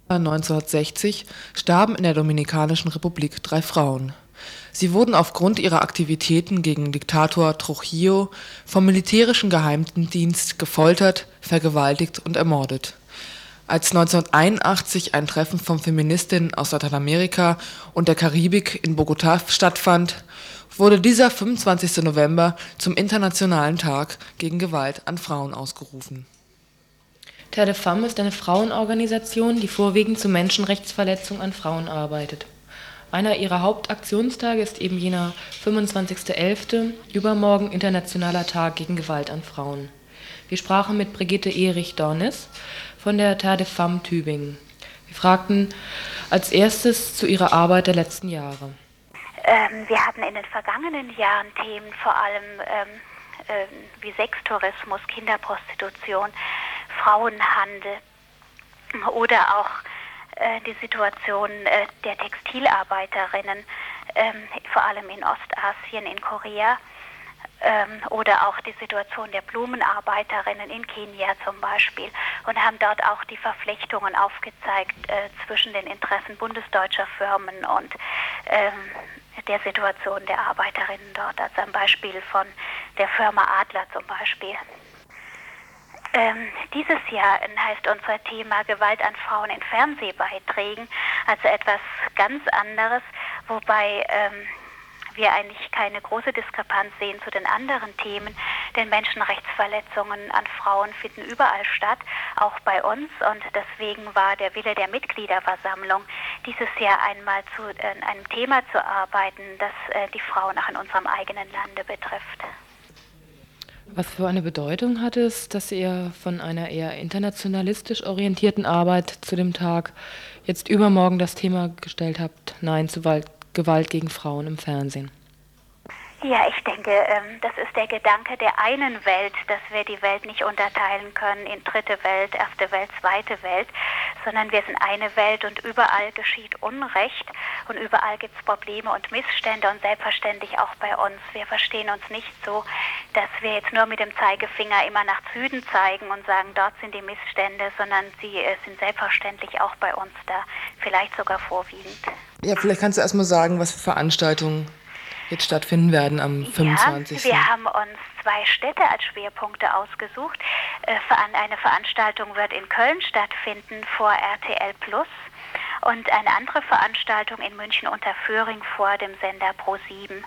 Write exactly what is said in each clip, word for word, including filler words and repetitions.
neunzehnhundertsechzig starben in der Dominikanischen Republik drei Frauen. Sie wurden aufgrund ihrer Aktivitäten gegen Diktator Trujillo vom militärischen Geheimdienst gefoltert, vergewaltigt und ermordet. Als neunzehnhunderteinundachtzig ein Treffen von Feministinnen aus Lateinamerika und der Karibik in Bogotá stattfand, wurde dieser fünfundzwanzigster November zum Internationalen Tag gegen Gewalt an Frauen ausgerufen. Terre de Femmes ist eine Frauenorganisation, die vorwiegend zu Menschenrechtsverletzungen an Frauen arbeitet. Einer ihrer Hauptaktionstage ist eben jener fünfundzwanzigster elfter, übermorgen Internationaler Tag gegen Gewalt an Frauen. Wir sprachen mit Brigitte Erich-Dornis von der Terre de Femmes Tübingen. Wir fragten als erstes zu ihrer Arbeit der letzten Jahre. Ähm, wir hatten in den vergangenen Jahren Themen vor allem ähm, äh, wie Sextourismus, Kinderprostitution, Frauenhandel oder auch äh, die Situation äh, der Textilarbeiterinnen, ähm, vor allem in Ostasien, in Korea, ähm, oder auch die Situation der Blumenarbeiterinnen in Kenia zum Beispiel, und haben dort auch die Verflechtungen aufgezeigt äh, zwischen den Interessen bundesdeutscher Firmen und ähm, der Situation der Arbeiterinnen dort, also am Beispiel von der Firma Adler zum Beispiel. Ähm, dieses Jahr heißt unser Thema Gewalt an Frauen in Fernsehbeiträgen, also etwas ganz anderes, wobei ähm, wir eigentlich keine große Diskrepanz sehen zu den anderen Themen, denn Menschenrechtsverletzungen an Frauen finden überall statt, auch bei uns, und deswegen war der Wille der Mitgliederversammlung, dieses Jahr einmal zu äh, einem Thema zu arbeiten, das äh, die Frauen auch in unserem eigenen Lande betrifft. Was für eine Bedeutung hat es, dass ihr von einer eher internationalistisch orientierten Arbeit zu dem Tag jetzt übermorgen das Thema gestellt habt, Nein zu Gewalt gegen Frauen im Fernsehen? Ja, ich denke, das ist der Gedanke der einen Welt, dass wir die Welt nicht unterteilen können in dritte Welt, erste Welt, zweite Welt, sondern wir sind eine Welt und überall geschieht Unrecht und überall gibt es Probleme und Missstände und selbstverständlich auch bei uns. Wir verstehen uns nicht so, dass wir jetzt nur mit dem Zeigefinger immer nach Süden zeigen und sagen, dort sind die Missstände, sondern sie sind selbstverständlich auch bei uns da, vielleicht sogar vorwiegend. Ja, vielleicht kannst du erst mal sagen, was für Veranstaltungen jetzt stattfinden werden am fünfundzwanzigsten. Ja, wir haben uns zwei Städte als Schwerpunkte ausgesucht. Eine Veranstaltung wird in Köln stattfinden vor R T L Plus und eine andere Veranstaltung in München unter Föhring vor dem Sender Pro sieben.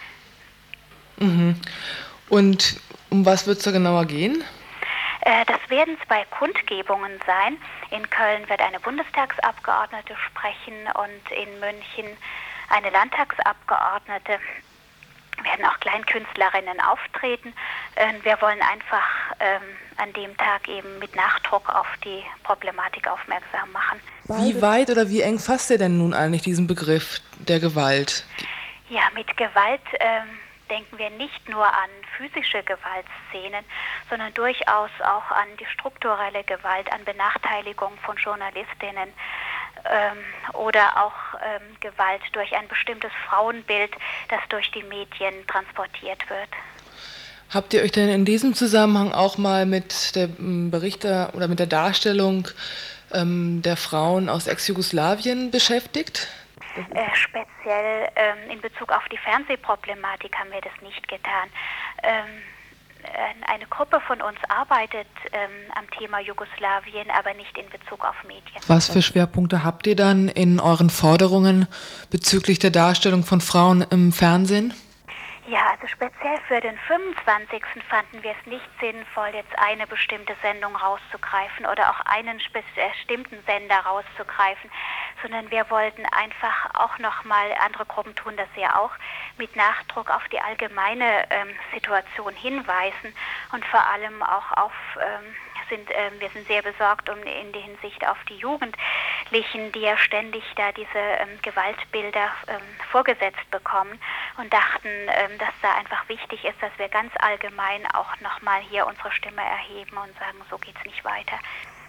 Mhm. Und um was wird es da genauer gehen? Das werden zwei Kundgebungen sein. In Köln wird eine Bundestagsabgeordnete sprechen und in München eine Landtagsabgeordnete. Werden auch Kleinkünstlerinnen auftreten. Wir wollen einfach ähm, an dem Tag eben mit Nachdruck auf die Problematik aufmerksam machen. Wie weit oder wie eng fasst ihr denn nun eigentlich diesen Begriff der Gewalt? Ja, mit Gewalt ähm, denken wir nicht nur an physische Gewaltszenen, sondern durchaus auch an die strukturelle Gewalt, an Benachteiligung von Journalistinnen, Ähm, oder auch ähm, Gewalt durch ein bestimmtes Frauenbild, das durch die Medien transportiert wird. Habt ihr euch denn in diesem Zusammenhang auch mal mit der Berichter oder mit der Darstellung ähm, der Frauen aus Ex-Jugoslawien beschäftigt? Äh, speziell ähm, in Bezug auf die Fernsehproblematik haben wir das nicht getan. Ähm, Eine Gruppe von uns arbeitet ähm, am Thema Jugoslawien, aber nicht in Bezug auf Medien. Was für Schwerpunkte habt ihr dann in euren Forderungen bezüglich der Darstellung von Frauen im Fernsehen? Ja, also speziell für den fünfundzwanzigsten fanden wir es nicht sinnvoll, jetzt eine bestimmte Sendung rauszugreifen oder auch einen bestimmten Sender rauszugreifen, sondern wir wollten einfach auch nochmal, andere Gruppen tun das ja auch, mit Nachdruck auf die allgemeine ähm, Situation hinweisen und vor allem auch auf, ähm, sind, ähm, wir sind sehr besorgt um in die Hinsicht auf die Jugendlichen, die ja ständig da diese ähm, Gewaltbilder ähm, vorgesetzt bekommen, und dachten, ähm, dass da einfach wichtig ist, dass wir ganz allgemein auch nochmal hier unsere Stimme erheben und sagen, so geht's nicht weiter.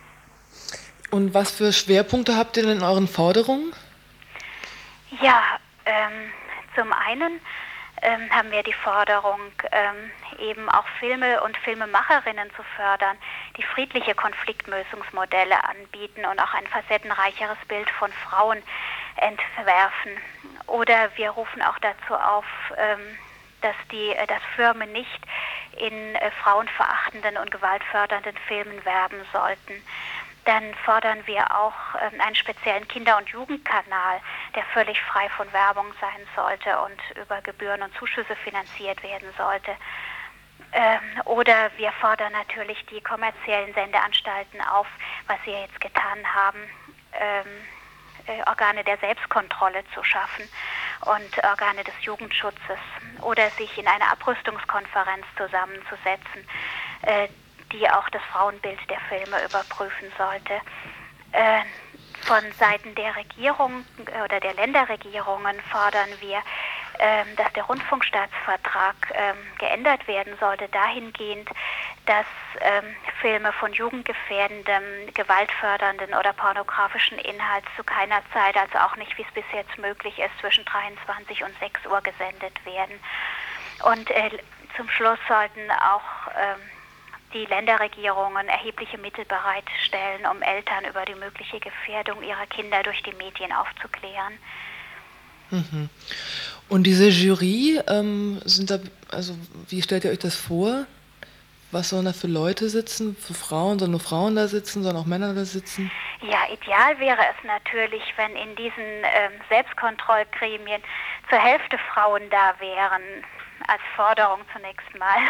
Und was für Schwerpunkte habt ihr denn in euren Forderungen? Ja, ähm, zum einen ähm, haben wir die Forderung, ähm, eben auch Filme und Filmemacherinnen zu fördern, die friedliche Konfliktlösungsmodelle anbieten und auch ein facettenreicheres Bild von Frauen entwerfen. Oder wir rufen auch dazu auf, ähm, dass die, dass Firmen nicht in äh, frauenverachtenden und gewaltfördernden Filmen werben sollten. Dann fordern wir auch ähm, einen speziellen Kinder- und Jugendkanal, der völlig frei von Werbung sein sollte und über Gebühren und Zuschüsse finanziert werden sollte. Ähm, oder wir fordern natürlich die kommerziellen Sendeanstalten auf, was sie jetzt getan haben, ähm, äh, Organe der Selbstkontrolle zu schaffen und Organe des Jugendschutzes oder sich in einer Abrüstungskonferenz zusammenzusetzen, äh, die auch das Frauenbild der Filme überprüfen sollte. Äh, von Seiten der Regierung oder der Länderregierungen fordern wir, äh, dass der Rundfunkstaatsvertrag äh, geändert werden sollte, dahingehend, dass äh, Filme von jugendgefährdendem, gewaltfördernden oder pornografischen Inhalt zu keiner Zeit, also auch nicht, wie es bis jetzt möglich ist, zwischen dreiundzwanzig und sechs Uhr gesendet werden. Und äh, zum Schluss sollten auch äh, die Länderregierungen erhebliche Mittel bereitstellen, um Eltern über die mögliche Gefährdung ihrer Kinder durch die Medien aufzuklären. Mhm. Und diese Jury, ähm, sind da, also wie stellt ihr euch das vor? Was sollen da für Leute sitzen? Für Frauen? Sollen nur Frauen da sitzen? Sollen auch Männer da sitzen? Ja, ideal wäre es natürlich, wenn in diesen ähm, Selbstkontrollgremien zur Hälfte Frauen da wären, als Forderung zunächst mal.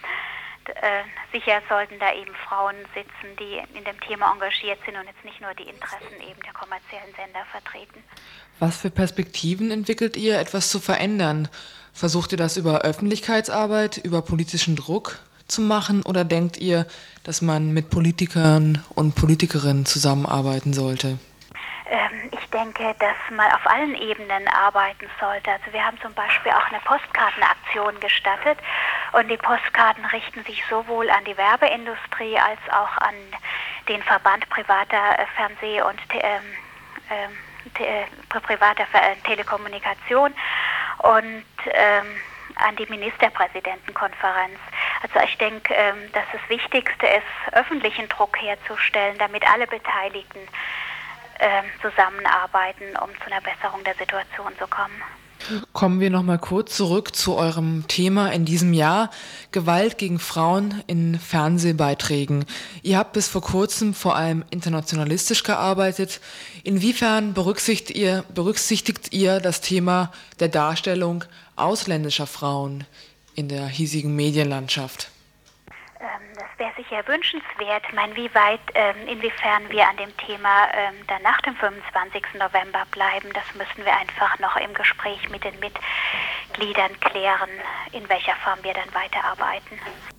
Äh, sicher sollten da eben Frauen sitzen, die in dem Thema engagiert sind und jetzt nicht nur die Interessen eben der kommerziellen Sender vertreten. Was für Perspektiven entwickelt ihr, etwas zu verändern? Versucht ihr das über Öffentlichkeitsarbeit, über politischen Druck zu machen oder denkt ihr, dass man mit Politikern und Politikerinnen zusammenarbeiten sollte? Ähm, ich denke, dass man auf allen Ebenen arbeiten sollte. Also wir haben zum Beispiel auch eine Postkartenaktion gestartet und die Postkarten richten sich sowohl an die Werbeindustrie als auch an den Verband privater äh, Fernseh- und te- ähm, ähm, te- äh, privater Ver- äh, Telekommunikation und ähm, an die Ministerpräsidentenkonferenz. Also ich denke, ähm, dass das Wichtigste ist, öffentlichen Druck herzustellen, damit alle Beteiligten ähm, zusammenarbeiten, um zu einer Besserung der Situation zu kommen. Kommen wir noch mal kurz zurück zu eurem Thema in diesem Jahr, Gewalt gegen Frauen in Fernsehbeiträgen. Ihr habt bis vor kurzem vor allem internationalistisch gearbeitet. Inwiefern berücksichtigt ihr, berücksichtigt ihr das Thema der Darstellung ausländischer Frauen in der hiesigen Medienlandschaft? Das wäre sicher wünschenswert. Ich meine, wie weit, ähm, inwiefern wir an dem Thema ähm, dann nach dem fünfundzwanzigsten November bleiben, das müssen wir einfach noch im Gespräch mit den Mitgliedern klären, in welcher Form wir dann weiterarbeiten.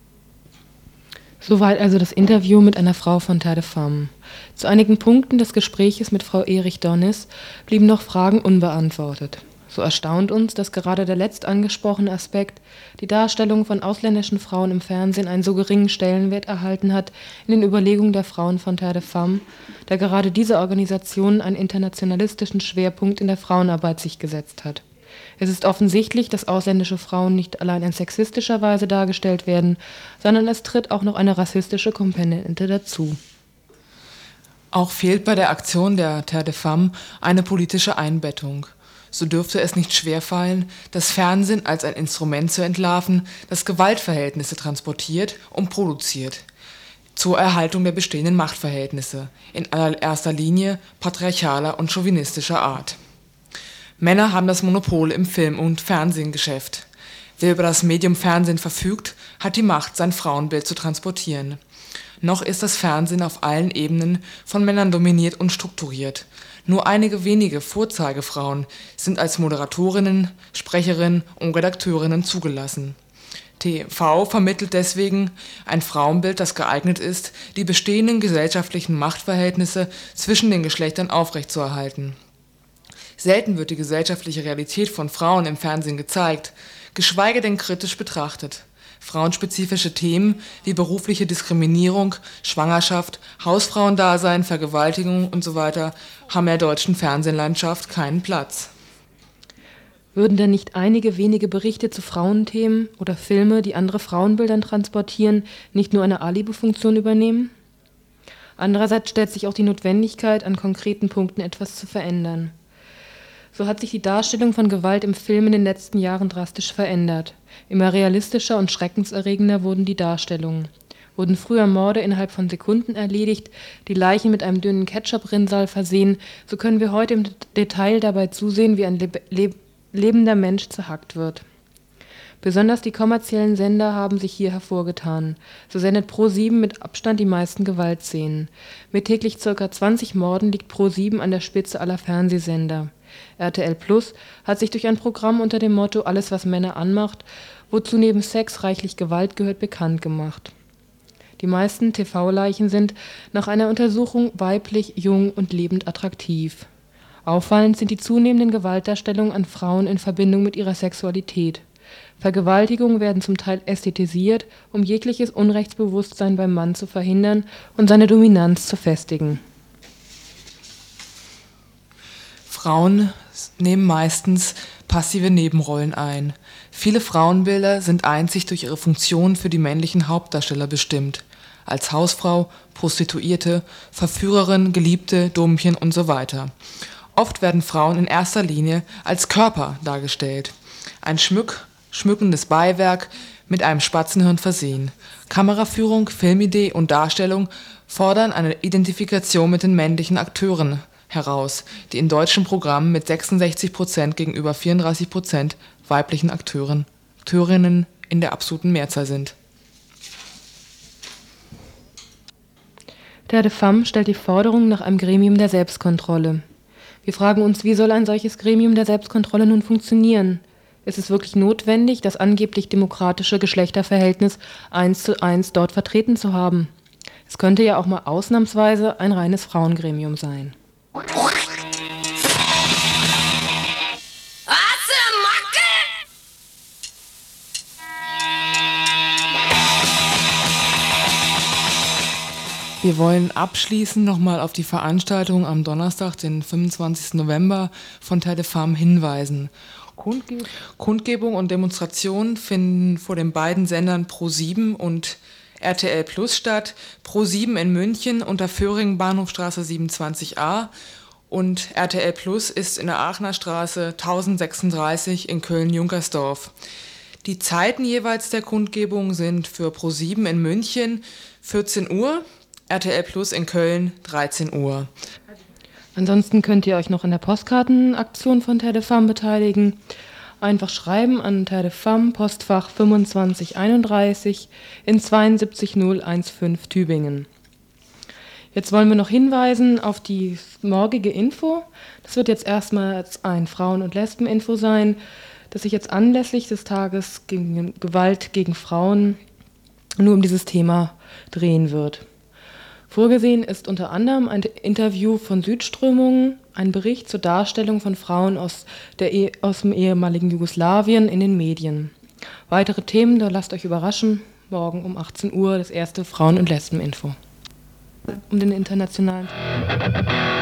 Soweit also das Interview mit einer Frau von Terre de Femme. Zu einigen Punkten des Gespräches mit Frau Erich Donnis blieben noch Fragen unbeantwortet. So erstaunt uns, dass gerade der letzt angesprochene Aspekt, die Darstellung von ausländischen Frauen im Fernsehen, einen so geringen Stellenwert erhalten hat in den Überlegungen der Frauen von Terre de Femme, da gerade diese Organisation einen internationalistischen Schwerpunkt in der Frauenarbeit sich gesetzt hat. Es ist offensichtlich, dass ausländische Frauen nicht allein in sexistischer Weise dargestellt werden, sondern es tritt auch noch eine rassistische Komponente dazu. Auch fehlt bei der Aktion der Terre de Femme eine politische Einbettung. So dürfte es nicht schwerfallen, das Fernsehen als ein Instrument zu entlarven, das Gewaltverhältnisse transportiert und produziert, zur Erhaltung der bestehenden Machtverhältnisse, in allererster Linie patriarchaler und chauvinistischer Art. Männer haben das Monopol im Film- und Fernsehgeschäft. Wer über das Medium Fernsehen verfügt, hat die Macht, sein Frauenbild zu transportieren. Noch ist das Fernsehen auf allen Ebenen von Männern dominiert und strukturiert. Nur einige wenige Vorzeigefrauen sind als Moderatorinnen, Sprecherinnen und Redakteurinnen zugelassen. T V vermittelt deswegen ein Frauenbild, das geeignet ist, die bestehenden gesellschaftlichen Machtverhältnisse zwischen den Geschlechtern aufrechtzuerhalten. Selten wird die gesellschaftliche Realität von Frauen im Fernsehen gezeigt, geschweige denn kritisch betrachtet. Frauenspezifische Themen wie berufliche Diskriminierung, Schwangerschaft, Hausfrauendasein, Vergewaltigung usw. haben in der deutschen Fernsehlandschaft keinen Platz. Würden denn nicht einige wenige Berichte zu Frauenthemen oder Filme, die andere Frauenbildern transportieren, nicht nur eine Alibi-Funktion übernehmen? Andererseits stellt sich auch die Notwendigkeit, an konkreten Punkten etwas zu verändern. So hat sich die Darstellung von Gewalt im Film in den letzten Jahren drastisch verändert. Immer realistischer und schreckenserregender wurden die Darstellungen. Wurden früher Morde innerhalb von Sekunden erledigt, die Leichen mit einem dünnen Ketchup-Rinnsal versehen, so können wir heute im Detail dabei zusehen, wie ein leb- leb- lebender Mensch zerhackt wird. Besonders die kommerziellen Sender haben sich hier hervorgetan. So sendet ProSieben mit Abstand die meisten Gewaltszenen. Mit täglich ca. zwanzig Morden liegt ProSieben an der Spitze aller Fernsehsender. R T L Plus hat sich durch ein Programm unter dem Motto »Alles, was Männer anmacht«, wozu neben Sex reichlich Gewalt gehört, bekannt gemacht. Die meisten T V-Leichen sind nach einer Untersuchung weiblich, jung und lebend attraktiv. Auffallend sind die zunehmenden Gewaltdarstellungen an Frauen in Verbindung mit ihrer Sexualität. Vergewaltigungen werden zum Teil ästhetisiert, um jegliches Unrechtsbewusstsein beim Mann zu verhindern und seine Dominanz zu festigen. Frauen nehmen meistens passive Nebenrollen ein. Viele Frauenbilder sind einzig durch ihre Funktion für die männlichen Hauptdarsteller bestimmt. Als Hausfrau, Prostituierte, Verführerin, Geliebte, Dummchen und so weiter. Oft werden Frauen in erster Linie als Körper dargestellt. Ein Schmuck, schmückendes Beiwerk mit einem Spatzenhirn versehen. Kameraführung, Filmidee und Darstellung fordern eine Identifikation mit den männlichen Akteuren heraus, die in deutschen Programmen mit sechsundsechzig Prozent gegenüber vierunddreißig Prozent weiblichen Akteuren, Akteurinnen in der absoluten Mehrzahl sind. Terre de Femme stellt die Forderung nach einem Gremium der Selbstkontrolle. Wir fragen uns, wie soll ein solches Gremium der Selbstkontrolle nun funktionieren? Ist es wirklich notwendig, das angeblich demokratische Geschlechterverhältnis eins zu eins dort vertreten zu haben? Es könnte ja auch mal ausnahmsweise ein reines Frauengremium sein. Wir wollen abschließend nochmal auf die Veranstaltung am Donnerstag, den fünfundzwanzigsten November von Terre de Femme hinweisen. Kundge- Kundgebung und Demonstrationen finden vor den beiden Sendern ProSieben und R T L Plus statt. ProSieben in München unter Föhringen, Bahnhofstraße siebenundzwanzig a und R T L Plus ist in der Aachener Straße tausendsechsunddreißig in Köln-Junkersdorf. Die Zeiten jeweils der Kundgebung sind für ProSieben in München vierzehn Uhr, R T L Plus in Köln dreizehn Uhr. Ansonsten könnt ihr euch noch an der Postkartenaktion von Terre de Femme beteiligen. Einfach schreiben an Terre de Femme, Postfach fünfundzwanzig einunddreißig in zweiundsiebzig null fünfzehn Tübingen. Jetzt wollen wir noch hinweisen auf die morgige Info. Das wird jetzt erstmals ein Frauen- und Lesben-Info sein, das sich jetzt anlässlich des Tages gegen Gewalt gegen Frauen nur um dieses Thema drehen wird. Vorgesehen ist unter anderem ein Interview von Südströmungen, ein Bericht zur Darstellung von Frauen aus, der e- aus dem ehemaligen Jugoslawien in den Medien. Weitere Themen, da lasst euch überraschen, morgen um achtzehn Uhr das erste Frauen- und Lesben-Info. Um den internationalen